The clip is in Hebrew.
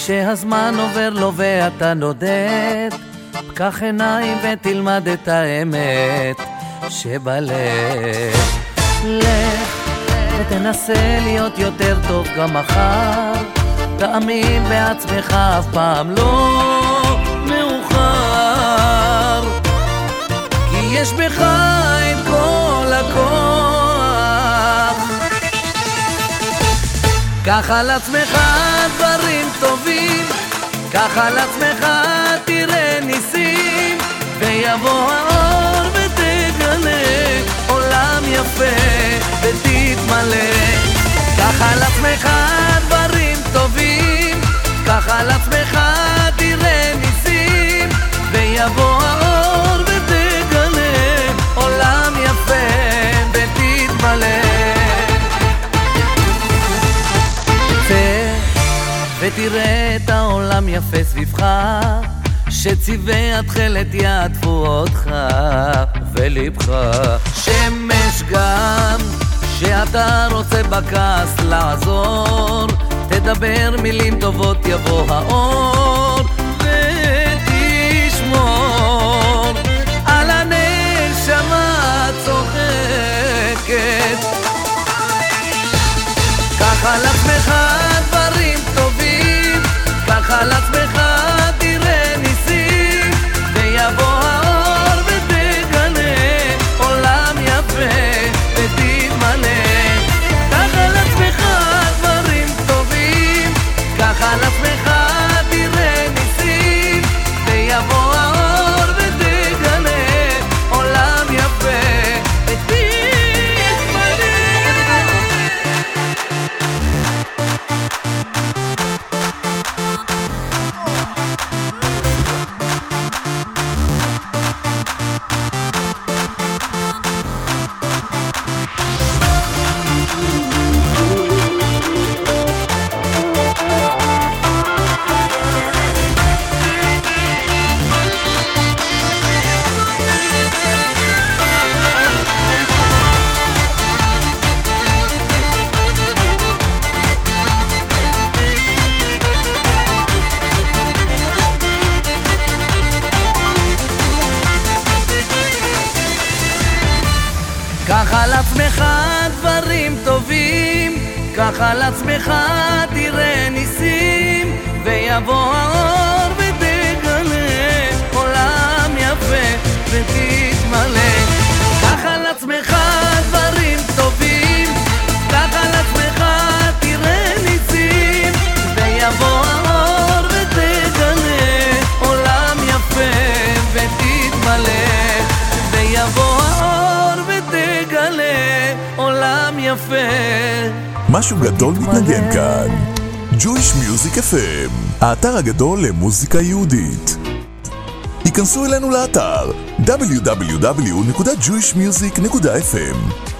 שהזמן עובר לו ואתה נודד, פקח עיניים ותלמד את האמת שבלב. לך ותנסה להיות יותר טוב גם מחר, תאמין בעצמך, אף פעם לא מאוחר, כי יש בך את כל הכוח. קח על עצמך דברים טובים, קח על עצמך תראה ניסים, ויבוא האור ותגלה עולם יפה ותתמלא. קח על עצמך דברים טובים, קח על עצמך תראה ניסים, ויבוא האור ותגלה עולם יפה ותתמלא. ותראה את העולם יפה סביבך, שצבעי התכלת יעטפו אותך ולבך. שמש גם שאתה רוצה בכעס לעזור, תדבר מילים טובות יבוא האור, ותשמור על הנשמה צוחקת. קח על עצמך דברים טובים, קח על עצמך תראה ניסים, ויבוא האור ותגלה עולם יפה ותתמלא. קח על עצמך דברים טובים, קח על עצמך תראה ניסים, ויבוא האור ותגלה עולם יפה ותתמלא. קח על עצמך דברים טובים, קח על עצמך תראה ניסים, ויבוא האור ותגלה עולם יפה ותתמלא. קח על עצמך דברים טובים, קח על עצמך תראה ניסים, ויבוא האור ותגלה עולם יפה ותתמלא. ויבוא האור ותגלה עולם יפה. משהו גדול מתנגן כאן. Jewish Music FM, האתר הגדול למוזיקה יהודית. היכנסו אלינו לאתר www.jewishmusic.fm